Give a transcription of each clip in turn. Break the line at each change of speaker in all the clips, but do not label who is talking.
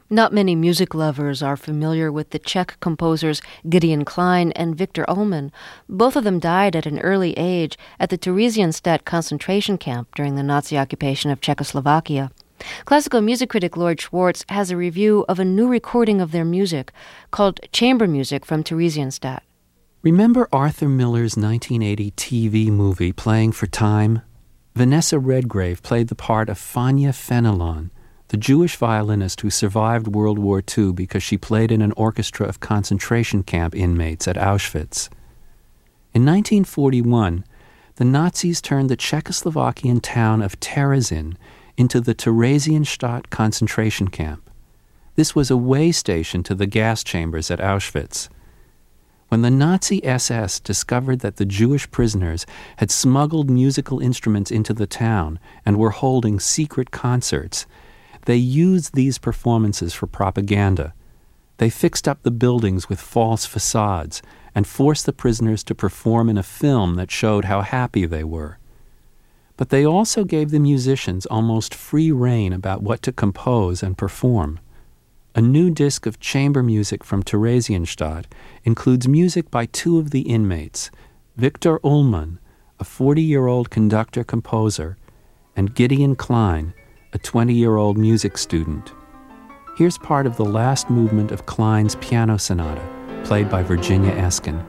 Not many music lovers are familiar with the Czech composers Gideon Klein and Viktor Ullmann. Both of them died at an early age at the Theresienstadt concentration camp during the Nazi occupation of Czechoslovakia. Classical music critic Lloyd Schwartz has a review of a new recording of their music called Chamber Music from Theresienstadt.
Remember Arthur Miller's 1980 TV movie Playing for Time? Vanessa Redgrave played the part of Fania Fenelon, the Jewish violinist who survived World War II because she played in an orchestra of concentration camp inmates at Auschwitz. In 1941, the Nazis turned the Czechoslovakian town of Terezin into the Theresienstadt concentration camp. This was a way station to the gas chambers at Auschwitz. When the Nazi SS discovered that the Jewish prisoners had smuggled musical instruments into the town and were holding secret concerts, they used these performances for propaganda. They fixed up the buildings with false facades and forced the prisoners to perform in a film that showed how happy they were. But they also gave the musicians almost free rein about what to compose and perform. A new disc of chamber music from Theresienstadt includes music by two of the inmates, Viktor Ullmann, a 40-year-old conductor-composer, and Gideon Klein, a 20-year-old music student. Here's part of the last movement of Klein's piano sonata, played by Virginia Eskin.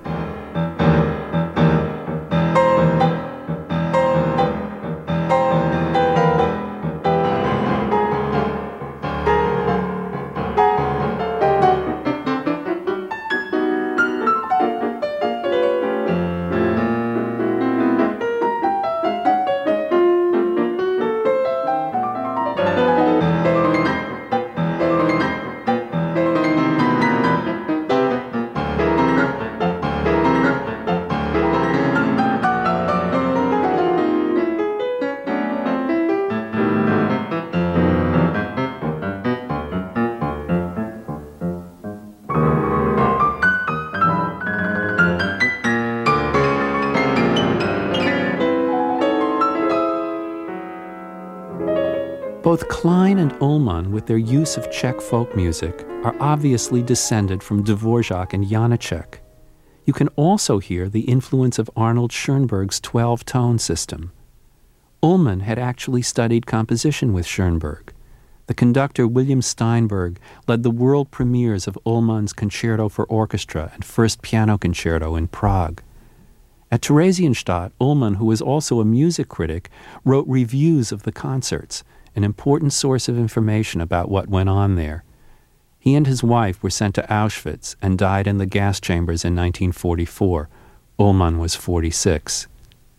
Both Klein and Ullmann, with their use of Czech folk music, are obviously descended from Dvorak and Janacek. You can also hear the influence of Arnold Schoenberg's 12-tone system. Ullmann had actually studied composition with Schoenberg. The conductor William Steinberg led the world premieres of Ullmann's Concerto for Orchestra and First Piano Concerto in Prague. At Theresienstadt, Ullmann, who was also a music critic, wrote reviews of the concerts, an important source of information about what went on there. He and his wife were sent to Auschwitz and died in the gas chambers in 1944. Ullmann was 46.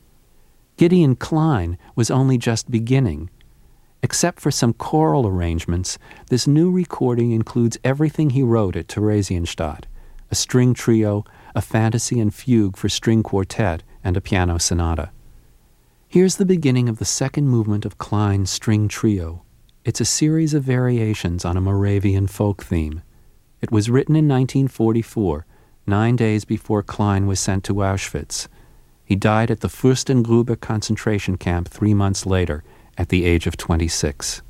Gideon Klein was only just beginning. Except for some choral arrangements, this new recording includes everything he wrote at Theresienstadt: a string trio, a fantasy and fugue for string quartet, and a piano sonata. Here's the beginning of the second movement of Klein's String Trio. It's a series of variations on a Moravian folk theme. It was written in 1944, 9 days before Klein was sent to Auschwitz. He died at the Fürstengrube concentration camp 3 months later, at the age of 26.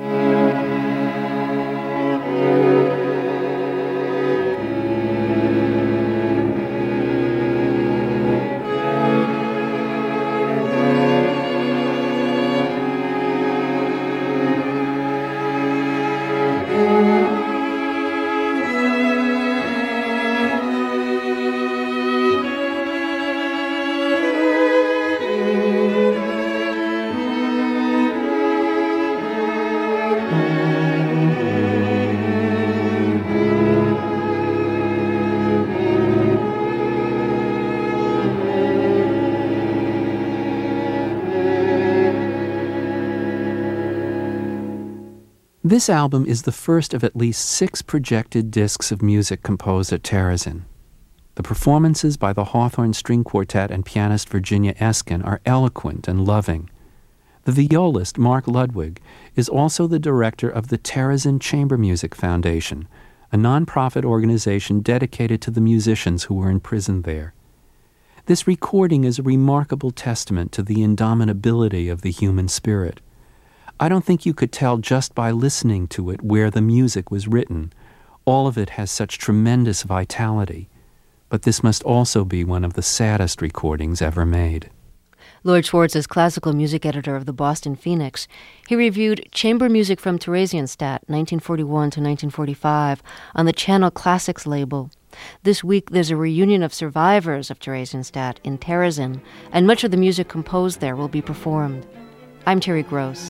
This album is the first of at least 6 projected discs of music composed at Terezin. The performances by the Hawthorne String Quartet and pianist Virginia Eskin are eloquent and loving. The violist, Mark Ludwig, is also the director of the Terezin Chamber Music Foundation, a non-profit organization dedicated to the musicians who were imprisoned there. This recording is a remarkable testament to the indomitability of the human spirit. I don't think you could tell just by listening to it where the music was written. All of it has such tremendous vitality. But this must also be one of the saddest recordings ever made.
Lloyd Schwartz is classical music editor of the Boston Phoenix. He reviewed chamber music from Theresienstadt, 1941 to 1945, on the Channel Classics label. This week, there's a reunion of survivors of Theresienstadt in Terezin, and much of the music composed there will be performed. I'm Terry Gross.